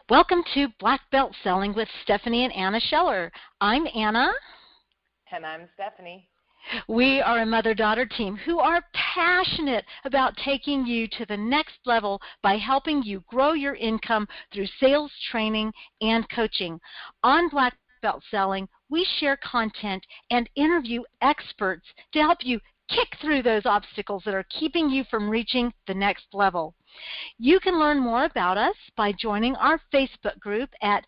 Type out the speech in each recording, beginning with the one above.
Welcome to Black Belt Selling with Stephanie and Anna Scheller. I'm Anna. And I'm Stephanie. We are a mother-daughter team who are passionate about taking you to the next level by helping you grow your income through sales training and coaching. On Black Belt Selling, we share content and interview experts to help you kick through those obstacles that are keeping you from reaching the next level. You can learn more about us by joining our Facebook group at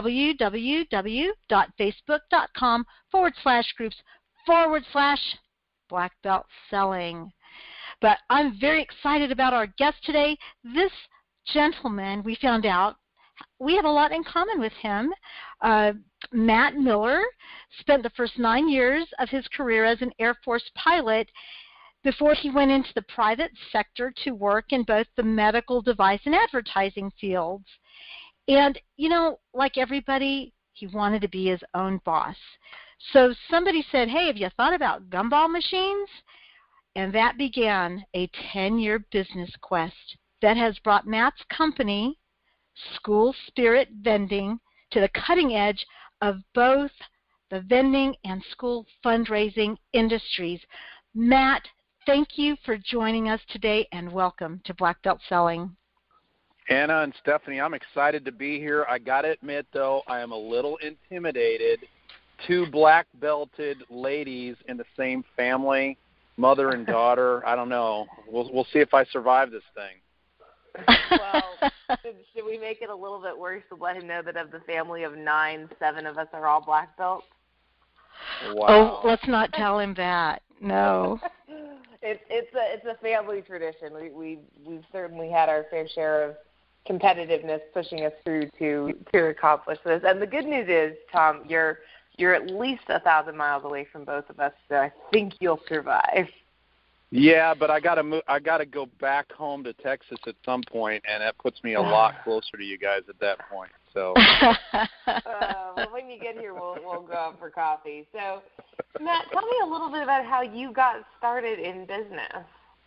www.facebook.com/groups/Black Belt Selling. But I'm very excited about our guest today. This gentleman, we found out, we have a lot in common with him. Matt Miller spent the first 9 years of his career as an Air Force pilot before he went into the private sector to work in both the medical device and advertising fields. And, you know, like everybody, he wanted to be his own boss. So somebody said, hey, have you thought about gumball machines? And that began a 10-year business quest that has brought Matt's company, School Spirit Vending, to the cutting edge of both the vending and school fundraising industries. Matt, thank you for joining us today, and welcome to Black Belt Selling. Anna and Stephanie, I'm excited to be here. I got to admit, though, I am a little intimidated. Two black-belted ladies in the same family, mother and daughter. I don't know. We'll see if I survive this thing. Well, should we make it a little bit worse to let him know that of the family of 9, 7 of us are all black belts? Wow. Oh, let's not tell him that. No. It's a family tradition. We've certainly had our fair share of competitiveness pushing us through to accomplish this. And the good news is, Tom, you're at least 1,000 miles away from both of us, so I think you'll survive. Yeah, but I gotta go back home to Texas at some point, and that puts me a lot closer to you guys at that point. So. Well, when you get here, we'll go out for coffee. So, Matt, tell me a little bit about how you got started in business.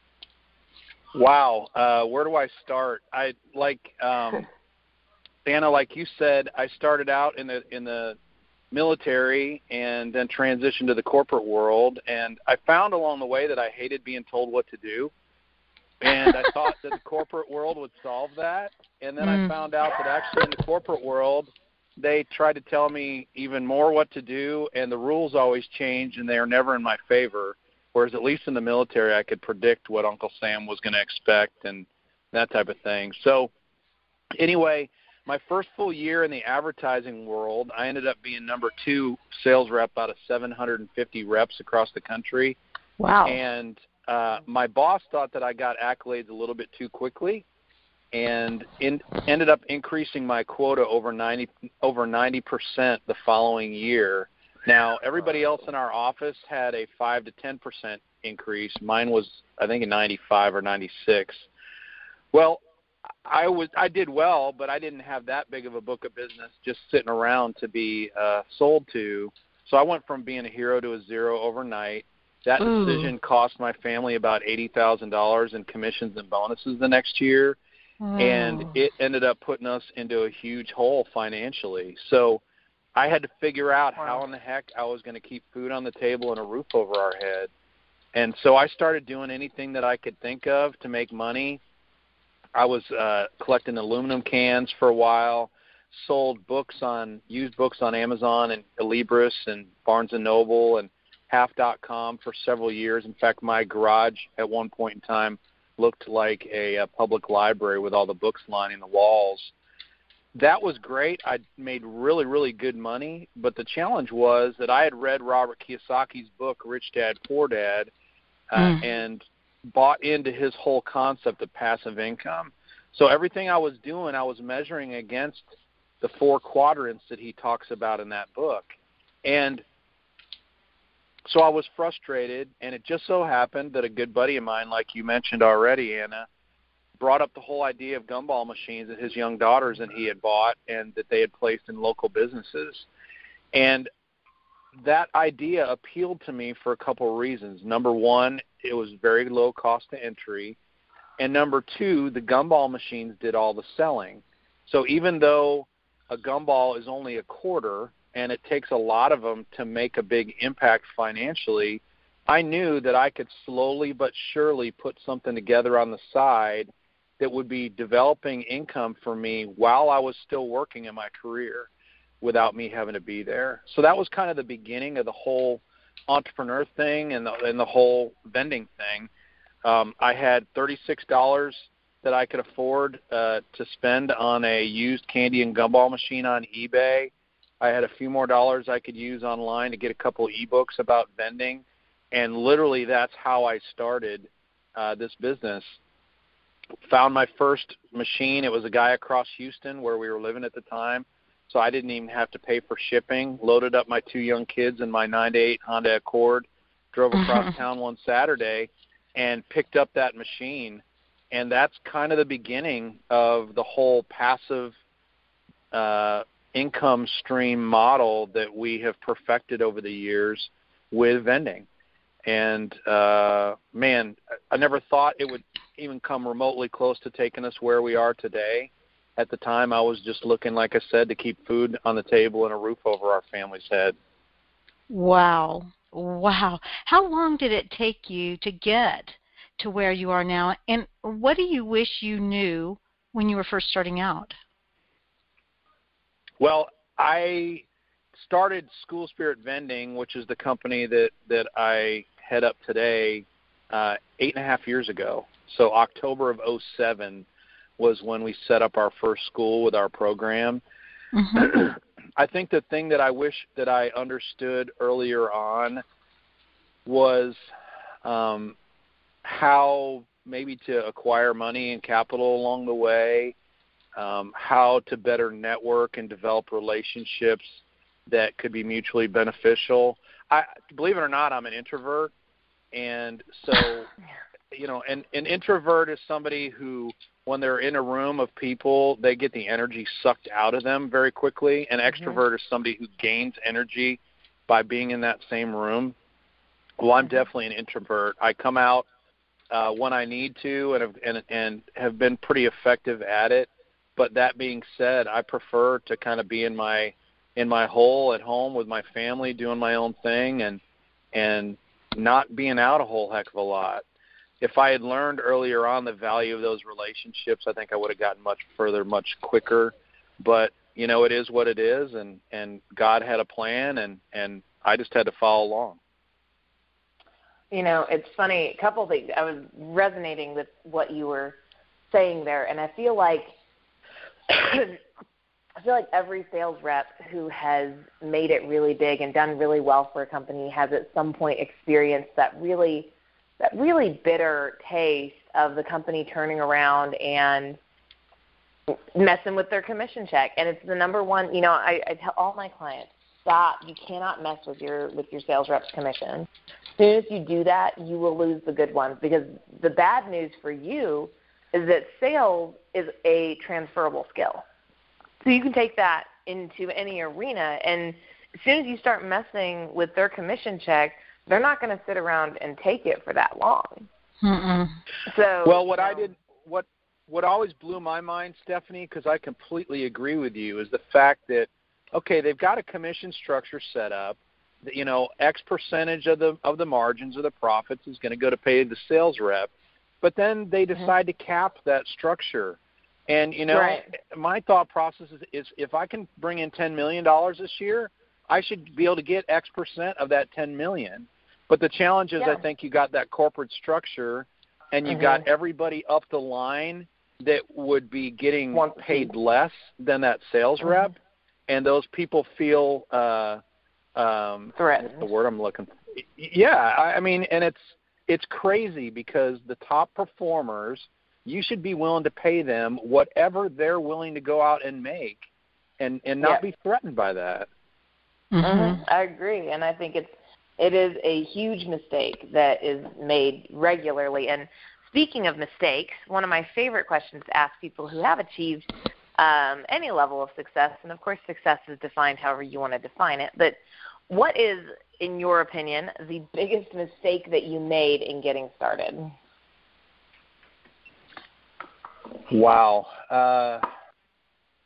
Wow, where do I start? Anna, like you said, I started out in the military and then transitioned to the corporate world, and I found along the way that I hated being told what to do, and I thought that the corporate world would solve that, and then I found out that actually in the corporate world they tried to tell me even more what to do, and the rules always change and they are never in my favor, whereas at least in the military I could predict what Uncle Sam was going to expect and that type of thing. So anyway, my first full year in the advertising world, I ended up being number 2 sales rep out of 750 reps across the country. Wow. And my boss thought that I got accolades a little bit too quickly and ended up increasing my quota over 90% the following year. Now, everybody else in our office had a 5 to 10% increase. Mine was, I think, a 95 or 96. Well, I did well, but I didn't have that big of a book of business just sitting around to be sold to. So I went from being a hero to a zero overnight. That decision cost my family about $80,000 in commissions and bonuses the next year, and it ended up putting us into a huge hole financially. So I had to figure out how in the heck I was going to keep food on the table and a roof over our head. And so I started doing anything that I could think of to make money. I was collecting aluminum cans for a while, sold used books on Amazon and Libris and Barnes & Noble and Half.com for several years. In fact, my garage at one point in time looked like a public library with all the books lining the walls. That was great. I made really, really good money, but the challenge was that I had read Robert Kiyosaki's book, Rich Dad, Poor Dad, and bought into his whole concept of passive income. So everything I was doing, I was measuring against the 4 quadrants that he talks about in that book. And so I was frustrated, and it just so happened that a good buddy of mine, like you mentioned already, Anna, brought up the whole idea of gumball machines that his young daughters and he had bought and that they had placed in local businesses. And that idea appealed to me for a couple of reasons. Number one, it was very low cost to entry. And number two, the gumball machines did all the selling. So even though a gumball is only a quarter and it takes a lot of them to make a big impact financially, I knew that I could slowly but surely put something together on the side that would be developing income for me while I was still working in my career without me having to be there. So that was kind of the beginning of the whole entrepreneur thing and the whole vending thing. I had $36 that I could afford to spend on a used candy and gumball machine on eBay. I had a few more dollars I could use online to get a couple ebooks about vending, and literally that's how I started this business. Found my first machine. It was a guy across Houston where we were living at the time, so I didn't even have to pay for shipping. Loaded up my 2 young kids in my 9/8 Honda Accord, drove across town one Saturday, and picked up that machine. And that's kind of the beginning of the whole passive income stream model that we have perfected over the years with vending. And, man, I never thought it would even come remotely close to taking us where we are today. At the time, I was just looking, like I said, to keep food on the table and a roof over our family's head. Wow. Wow. How long did it take you to get to where you are now? And what do you wish you knew when you were first starting out? Well, I started School Spirit Vending, which is the company that I head up today, 8.5 years ago. So October of 2007 was when we set up our first school with our program. Mm-hmm. I think the thing that I wish that I understood earlier on was how maybe to acquire money and capital along the way, how to better network and develop relationships that could be mutually beneficial. Believe it or not, I'm an introvert, and so an introvert is somebody who, when they're in a room of people, they get the energy sucked out of them very quickly. An extrovert is somebody who gains energy by being in that same room. Well, I'm definitely an introvert. I come out when I need to and have been pretty effective at it. But that being said, I prefer to kind of be in my hole at home with my family, doing my own thing, and not being out a whole heck of a lot. If I had learned earlier on the value of those relationships, I think I would have gotten much further, much quicker. But, it is what it is, and God had a plan, and I just had to follow along. It's funny, a couple things. I was resonating with what you were saying there, and I feel like every sales rep who has made it really big and done really well for a company has at some point experienced that really bitter taste of the company turning around and messing with their commission check. And it's the number one, I tell all my clients, stop. You cannot mess with your sales rep's commission. As soon as you do that, you will lose the good ones, because the bad news for you is that sales is a transferable skill. So you can take that into any arena, and as soon as you start messing with their commission check, they're not going to sit around and take it for that long. Mm-mm. So, well, what always blew my mind, Stephanie, because I completely agree with you, is the fact that, okay, they've got a commission structure set up. X percentage of the margins or the profits is going to go to pay the sales rep, but then they decide to cap that structure. And, right. My thought process is if I can bring in $10 million this year, I should be able to get X percent of that $10 million. But the challenge is, I think you got that corporate structure, and you got everybody up the line that would be getting paid less than that sales rep, and those people feel threatened. What's the word I'm looking for? Yeah, I mean, and it's crazy, because the top performers, you should be willing to pay them whatever they're willing to go out and make, and not be threatened by that. Mm-hmm. I agree, and I think it is a huge mistake that is made regularly. And speaking of mistakes, one of my favorite questions to ask people who have achieved any level of success, and of course success is defined however you want to define it, but what is, in your opinion, the biggest mistake that you made in getting started? Wow.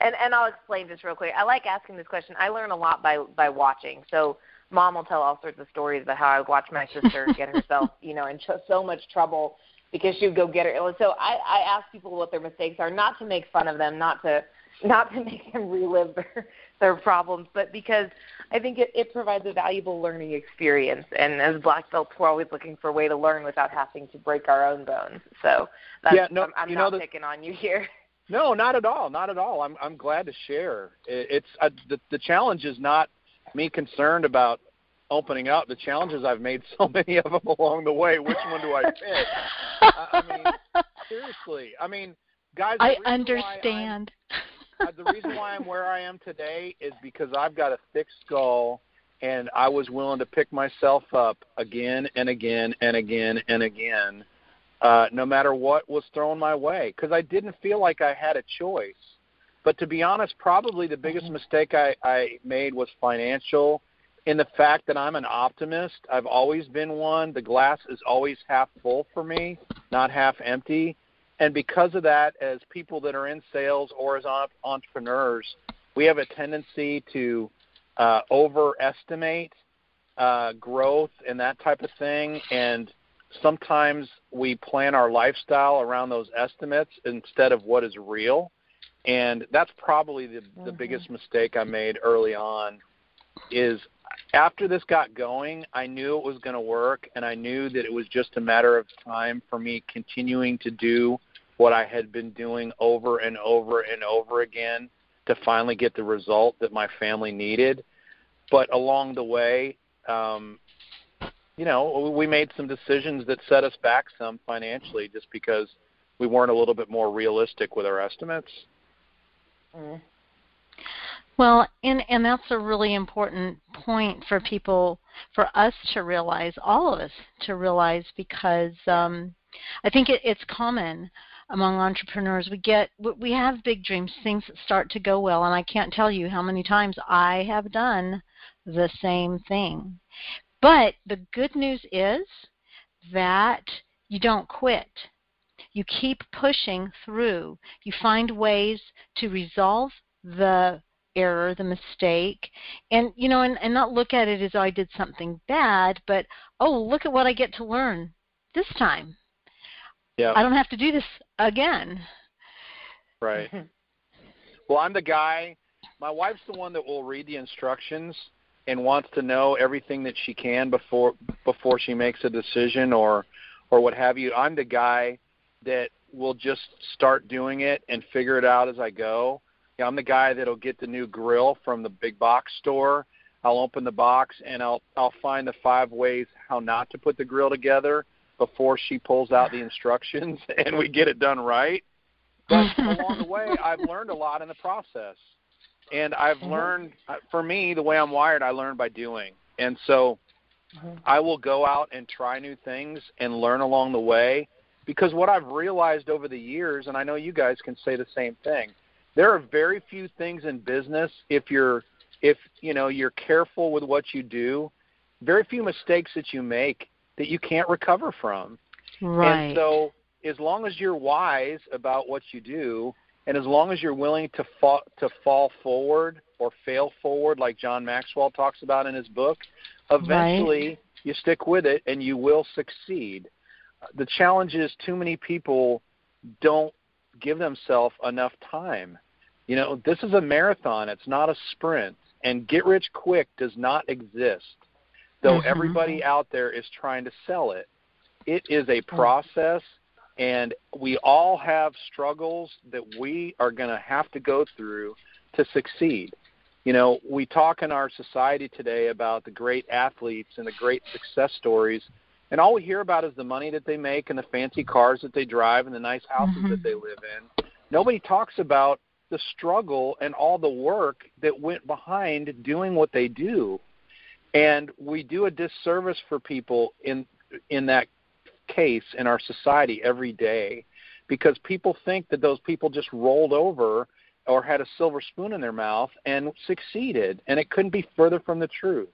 And I'll explain just real quick. I like asking this question. I learn a lot by watching. So Mom will tell all sorts of stories about how I watched my sister get herself, in so much trouble because she would go get her. So I ask people what their mistakes are, not to make fun of them, not to make them relive their problems, but because I think it provides a valuable learning experience. And as black belts, we're always looking for a way to learn without having to break our own bones. So I'm not picking on you here. No, not at all. Not at all. I'm glad to share. It's the challenge is not me concerned about opening up. The challenge is I've made so many of them along the way. Which one do I pick? I mean, seriously. I mean, guys, I understand. The reason why I'm where I am today is because I've got a thick skull, and I was willing to pick myself up again and again and again and again, no matter what was thrown my way, because I didn't feel like I had a choice. But to be honest, probably the biggest mistake I made was financial, in the fact that I'm an optimist. I've always been one. The glass is always half full for me, not half empty. And because of that, as people that are in sales or as entrepreneurs, we have a tendency to overestimate growth and that type of thing. And sometimes we plan our lifestyle around those estimates instead of what is real. And that's probably the biggest mistake I made early on. Is after this got going, I knew it was going to work, and I knew that it was just a matter of time for me continuing to do what I had been doing over and over and over again to finally get the result that my family needed. But along the way, we made some decisions that set us back some financially just because we weren't a little bit more realistic with our estimates. Well, and that's a really important point for people, for us to realize, all of us to realize, because I think it's common among entrepreneurs. We have big dreams, things that start to go well, and I can't tell you how many times I have done the same thing. But the good news is that you don't quit. You keep pushing through. You find ways to resolve the error, the mistake, and not look at it as, oh, I did something bad, but, oh, look at what I get to learn this time. Yeah. I don't have to do this again. Right. Well, I'm the guy, my wife's the one that will read the instructions and wants to know everything that she can before she makes a decision or what have you. I'm the guy that will just start doing it and figure it out as I go. I'm the guy that'll get the new grill from the big box store. I'll open the box and I'll find the 5 ways how not to put the grill together before she pulls out the instructions, and we get it done right. But along the way, I've learned a lot in the process. And I've learned, for me, the way I'm wired, I learn by doing. And so I will go out and try new things and learn along the way, because what I've realized over the years, and I know you guys can say the same thing, there are very few things in business, if you're careful with what you do, very few mistakes that you make that you can't recover from. Right. And so as long as you're wise about what you do, and as long as you're willing to fall forward or fail forward, like John Maxwell talks about in his book, eventually you stick with it and you will succeed. The challenge is too many people don't give themselves enough time. This is a marathon. It's not a sprint. And get rich quick does not exist, though everybody out there is trying to sell it. It is a process, and we all have struggles that we are going to have to go through to succeed. We talk in our society today about the great athletes and the great success stories, and all we hear about is the money that they make and the fancy cars that they drive and the nice houses that they live in. Nobody talks about the struggle and all the work that went behind doing what they do. And we do a disservice for people in that case in our society every day, because people think that those people just rolled over or had a silver spoon in their mouth and succeeded, and it couldn't be further from the truth.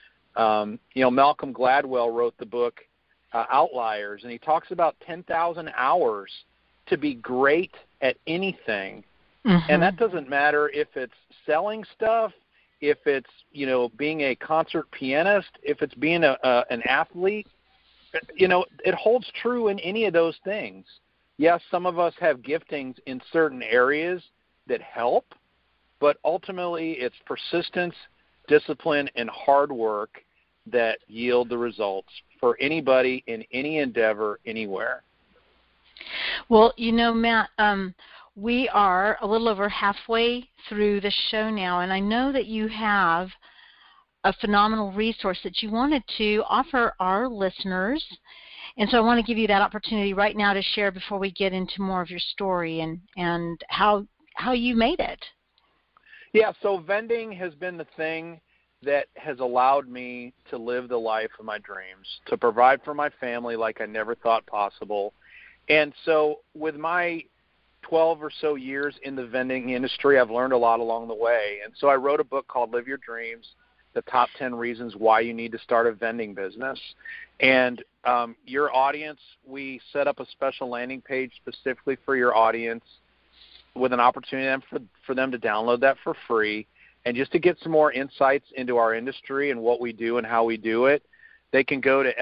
Malcolm Gladwell wrote the book Outliers, and he talks about 10,000 hours to be great at anything. And that doesn't matter if it's selling stuff, if it's, being a concert pianist, if it's being an athlete. It holds true in any of those things. Yes, some of us have giftings in certain areas that help, but ultimately it's persistence, discipline, and hard work that yield the results for anybody in any endeavor anywhere. Well, Matt, we are a little over halfway through the show now, and I know that you have a phenomenal resource that you wanted to offer our listeners. And so I want to give you that opportunity right now to share before we get into more of your story and how you made it. Yeah, so vending has been the thing that has allowed me to live the life of my dreams, to provide for my family like I never thought possible. And so with my 12 or so years in the vending industry, I've learned a lot along the way. And so I wrote a book called Live Your Dreams, the top 10 reasons why you need to start a vending business. And your audience, we set up a special landing page specifically for your audience with an opportunity for them to download that for free. And just to get some more insights into our industry and what we do and how we do it, they can go to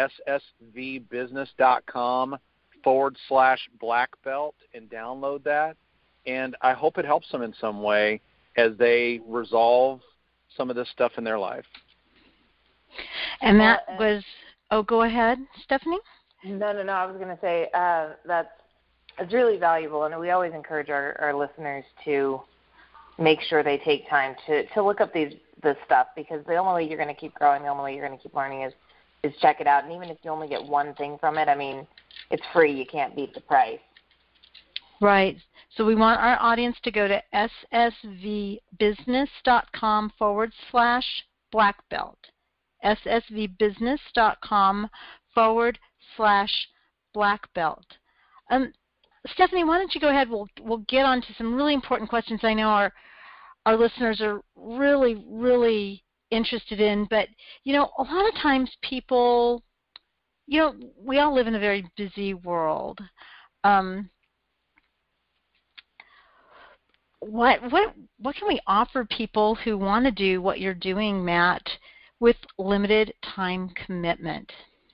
ssvbusiness.com/black belt and download that. And I hope it helps them in some way as they resolve some of this stuff in their life. And that was, go ahead, Stephanie. No, I was going to say it's really valuable, and we always encourage our listeners to make sure they take time to look up this stuff, because the only way you're going to keep growing, the only way you're going to keep learning is check it out. And even if you only get one thing from it, I mean, it's free. You can't beat the price. Right. So we want our audience to go to ssvbusiness.com/black belt. ssvbusiness.com/black belt. Stephanie, why don't you go ahead? We'll get on to some really important questions I know our listeners are really, really interested in. But, a lot of times people, we all live in a very busy world. What can we offer people who want to do what you're doing, Matt, with limited time commitment?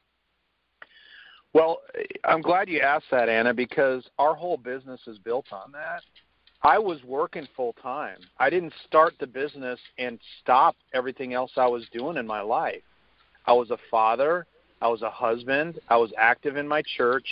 Well, I'm glad you asked that, Anna, because our whole business is built on that. I was working full time. I didn't start the business and stop everything else I was doing in my life. I was a father. I was a husband. I was active in my church.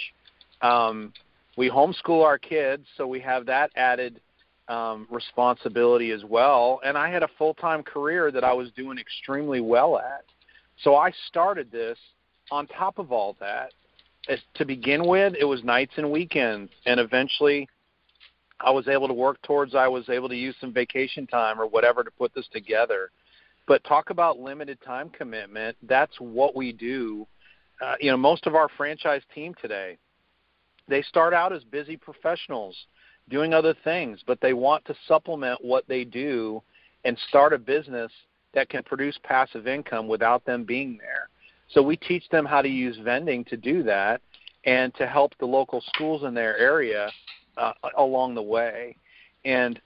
We homeschool our kids, so we have that added responsibility as well. And I had a full-time career that I was doing extremely well at. So I started this on top of all that. To begin with, it was nights and weekends, and eventually I was able to work towards, I was able to use some vacation time or whatever to put this together. But talk about limited time commitment, that's what we do. Most of our franchise team today, they start out as busy professionals doing other things, but they want to supplement what they do and start a business that can produce passive income without them being there. So we teach them how to use vending to do that and to help the local schools in their area along the way. And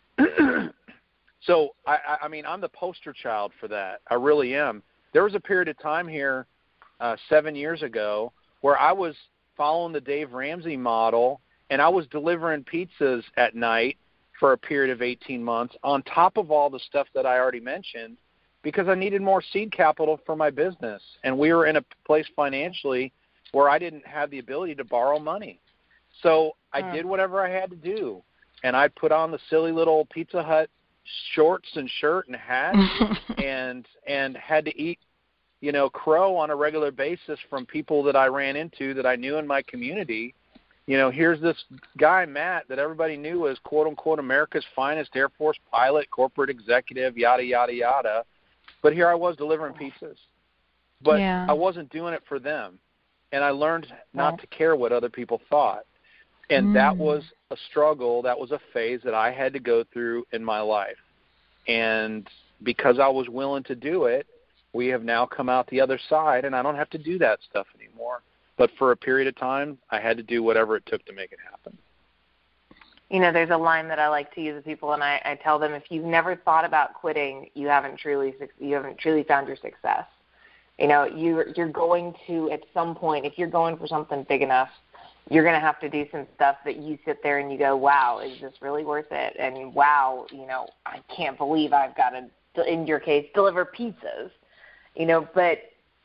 so, I mean, I'm the poster child for that. I really am. There was a period of time here 7 years ago where I was following the Dave Ramsey model, and I was delivering pizzas at night for a period of 18 months on top of all the stuff that I already mentioned, because I needed more seed capital for my business. And we were in a place financially where I didn't have the ability to borrow money. So I did whatever I had to do. And I put on the silly little Pizza Hut shorts and shirt and hat and had to eat, crow on a regular basis from people that I ran into that I knew in my community. Here's this guy, Matt, that everybody knew was, quote unquote, America's finest Air Force pilot, corporate executive, yada, yada, yada. But here I was delivering pizzas. But I wasn't doing it for them. And I learned not to care what other people thought. And that was a struggle. That was a phase that I had to go through in my life. And because I was willing to do it, we have now come out the other side, and I don't have to do that stuff anymore. But for a period of time, I had to do whatever it took to make it happen. There's a line that I like to use with people, and I tell them, if you've never thought about quitting, you haven't truly found your success. You're going to, at some point, if you're going for something big enough, you're going to have to do some stuff that you sit there and you go, wow, is this really worth it? And wow, I can't believe I've got to, in your case, deliver pizzas. But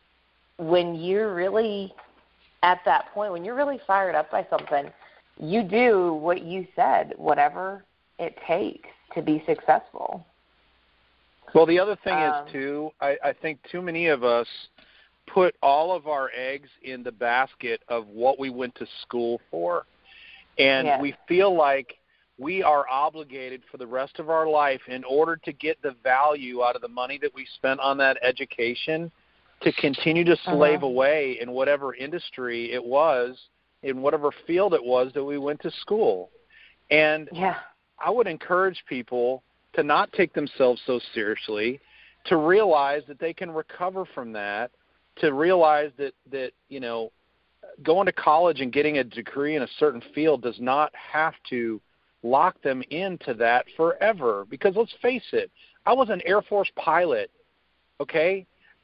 when you're really at that point, when you're really fired up by something, you do what you said, whatever it takes to be successful. Well, the other thing is, too, I think too many of us put all of our eggs in the basket of what we went to school for. And we feel like we are obligated for the rest of our life, in order to get the value out of the money that we spent on that education, to continue to slave away in whatever industry it was, in whatever field it was that we went to school. And I would encourage people to not take themselves so seriously, to realize that they can recover from that, to realize that going to college and getting a degree in a certain field does not have to lock them into that forever. Because let's face it, I was an Air Force pilot, okay?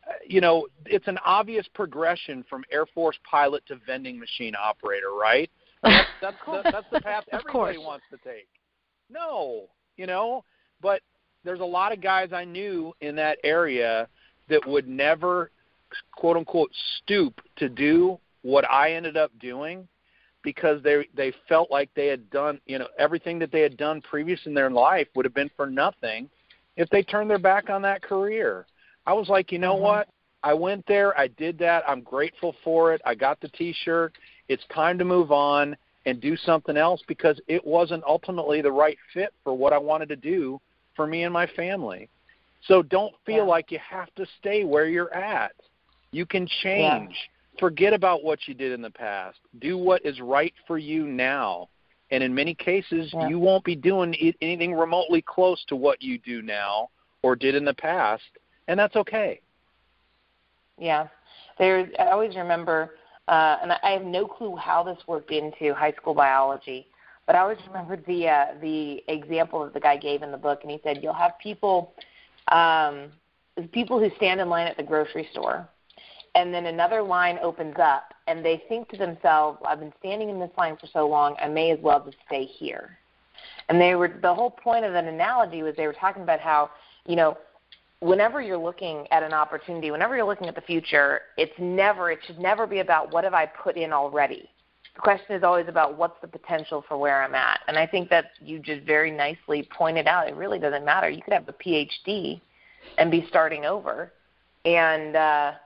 It's an obvious progression from Air Force pilot to vending machine operator, right? That's the path everybody wants to take. No, but there's a lot of guys I knew in that area that would never, quote unquote, stoop to do what I ended up doing, because they felt like they had done, everything that they had done previous in their life would have been for nothing if they turned their back on that career. I was like, you know what? I went there. I did that. I'm grateful for it. I got the T-shirt. It's time to move on and do something else, because it wasn't ultimately the right fit for what I wanted to do for me and my family. So don't feel like you have to stay where you're at. You can change. Forget about what you did in the past. Do what is right for you now. And in many cases, you won't be doing anything remotely close to what you do now or did in the past, and that's okay. Yeah. I always remember, and I have no clue how this worked into high school biology, but I always remember the example that the guy gave in the book, and he said, you'll have people who stand in line at the grocery store, and then another line opens up, and they think to themselves, I've been standing in this line for so long, I may as well just stay here. And the whole point of that analogy was they were talking about how, whenever you're looking at an opportunity, whenever you're looking at the future, it should never be about what have I put in already. The question is always about what's the potential for where I'm at. And I think that you just very nicely pointed out, it really doesn't matter. You could have a PhD and be starting over, and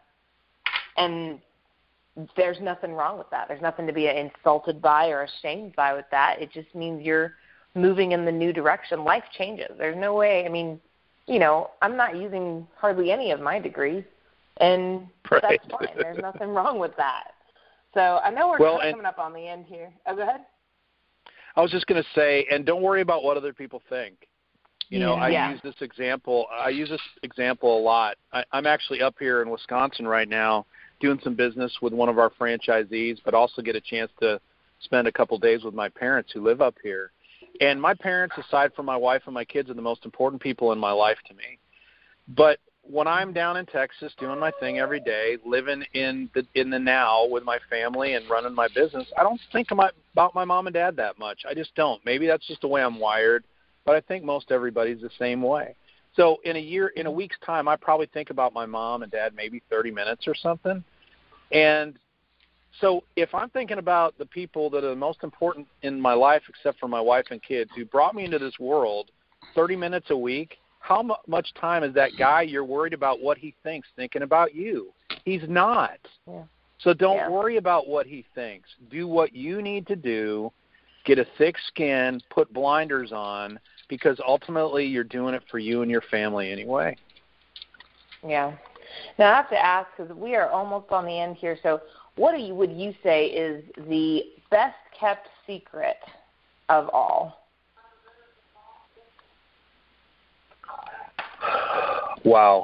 there's nothing wrong with that. There's nothing to be insulted by or ashamed by with that. It just means you're moving in the new direction. Life changes. There's no way. I'm not using hardly any of my degrees, and that's fine. There's nothing wrong with that. So I know we're coming up on the end here. Oh, go ahead. I was just going to say, and don't worry about what other people think. I use this example a lot. I'm actually up here in Wisconsin right now doing some business with one of our franchisees, but also get a chance to spend a couple days with my parents who live up here. And my parents, aside from my wife and my kids, are the most important people in my life to me. But when I'm down in Texas doing my thing every day, living in the now with my family and running my business, I don't think about my mom and dad that much. I just don't. Maybe that's just the way I'm wired, but I think most everybody's the same way. So in a week's time, I probably think about my mom and dad maybe 30 minutes or something. And so if I'm thinking about the people that are the most important in my life, except for my wife and kids, who brought me into this world 30 minutes a week, how much time is that guy you're worried about what he thinks thinking about you? He's not. Yeah. So don't worry about what he thinks. Do what you need to do. Get a thick skin, put blinders on, because ultimately you're doing it for you and your family anyway. Yeah. Now I have to ask, because we are almost on the end here, so what would you say is the best kept secret of all? Wow.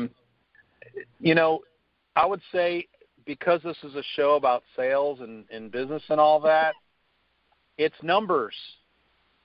I would say, because this is a show about sales and business and all that, it's numbers.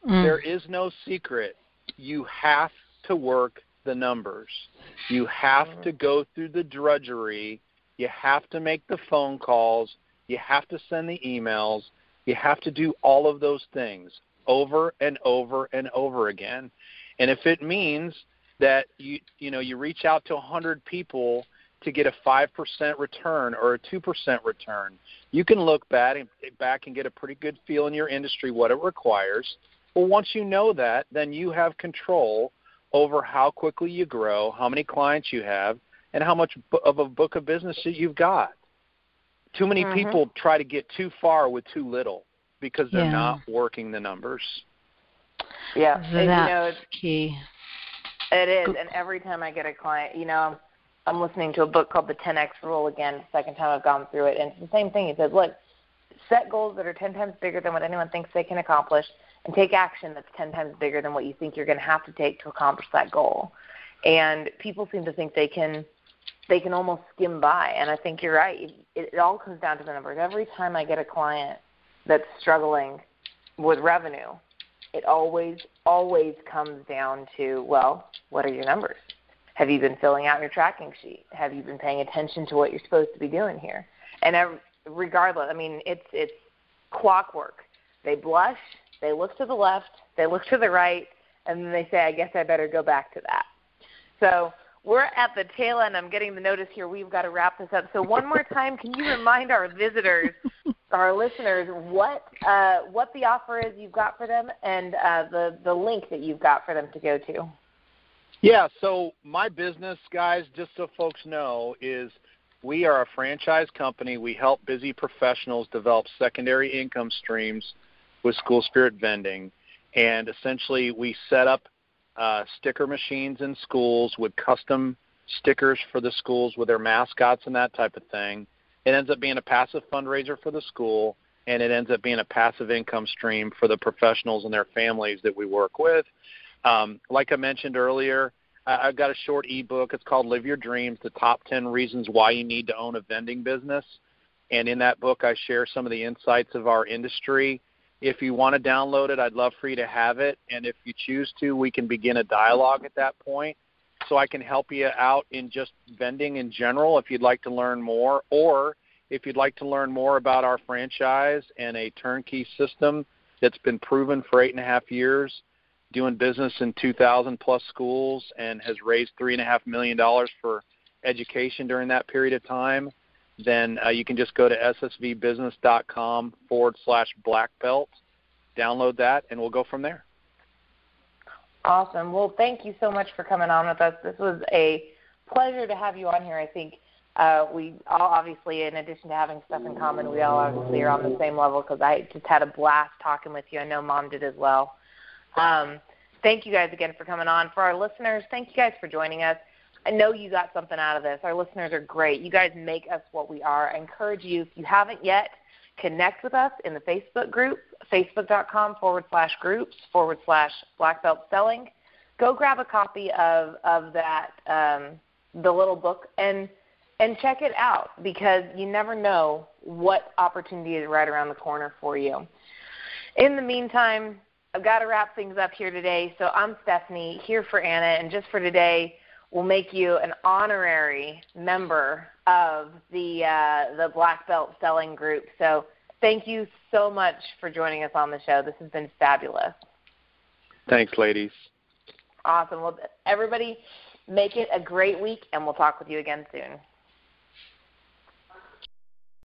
There is no secret. You have to work the numbers. You have to go through the drudgery. You have to make the phone calls. You have to send the emails. You have to do all of those things over and over and over again. And if it means that you reach out to 100 people to get a 5% return or a 2% return, you can look back and get a pretty good feel in your industry what it requires. Well, once you know that, then you have control over how quickly you grow, how many clients you have, and how much of a book of business that you've got. Too many people try to get too far with too little because they're not working the numbers. Yeah, and, that's key. It is, and every time I get a client, I'm listening to a book called The 10X Rule again, the second time I've gone through it, and it's the same thing. He says, look, set goals that are 10 times bigger than what anyone thinks they can accomplish, and take action that's 10 times bigger than what you think you're going to have to take to accomplish that goal. And people seem to think they can almost skim by, and I think you're right. It all comes down to the numbers. Every time I get a client that's struggling with revenue, it always comes down to, well, what are your numbers? Have you been filling out your tracking sheet? Have you been paying attention to what you're supposed to be doing here? And regardless, it's clockwork. They blush, they look to the left, they look to the right, and then they say, I guess I better go back to that. So we're at the tail end. I'm getting the notice here. We've got to wrap this up. So one more time, can you remind our visitors, our listeners, what the offer is you've got for them and the link that you've got for them to go to? Yeah, so my business, guys, just so folks know, is we are a franchise company. We help busy professionals develop secondary income streams with School Spirit Vending. And essentially we set up sticker machines in schools with custom stickers for the schools with their mascots and that type of thing. It ends up being a passive fundraiser for the school, and it ends up being a passive income stream for the professionals and their families that we work with. Like I mentioned earlier, I've got a short ebook. It's called Live Your Dreams, the top 10 reasons why you need to own a vending business. And in that book, I share some of the insights of our industry. If you want to download it, I'd love for you to have it. And if you choose to, we can begin a dialogue at that point. So I can help you out in just vending in general if you'd like to learn more. Or if you'd like to learn more about our franchise and a turnkey system that's been proven for 8.5 years, doing business in 2,000-plus schools and has raised $3.5 million for education during that period of time, then you can just go to ssvbusiness.com/black belt, download that, and we'll go from there. Awesome. Well, thank you so much for coming on with us. This was a pleasure to have you on here. I think we all obviously, in addition to having stuff in common, we all obviously are on the same level because I just had a blast talking with you. I know Mom did as well. Thank you guys again for coming on. For our listeners, thank you guys for joining us. I know you got something out of this. Our listeners are great. You guys make us what we are. I encourage you, if you haven't yet, connect with us in the Facebook group, facebook.com/groups/Black Belt Selling. Go grab a copy of that, the little book, and check it out because you never know what opportunity is right around the corner for you. In the meantime, I've got to wrap things up here today. So I'm Stephanie, here for Anna, and just for today, we'll make you an honorary member of the Black Belt Selling Group. So thank you so much for joining us on the show. This has been fabulous. Thanks, ladies. Awesome. Well, everybody, make it a great week, and we'll talk with you again soon.